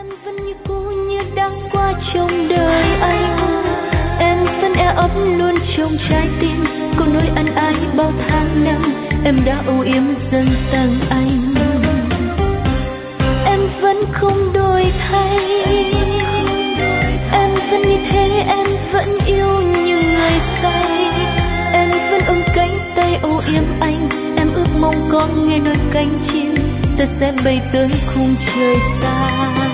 vẫn như cũ như đã qua trong đời anh. Em vẫn e ấp luôn trong trái tim, câu nói ân ái bao tháng năm em đã âu yếm dần tặng anh. Em vẫn không đổi thay, em vẫn như thế, em vẫn yêu như người say. Em vẫn ôm cánh tay âu yếm anh, em ước mong có nghe đôi cánh chim ta sẽ bay tới khung trời xa.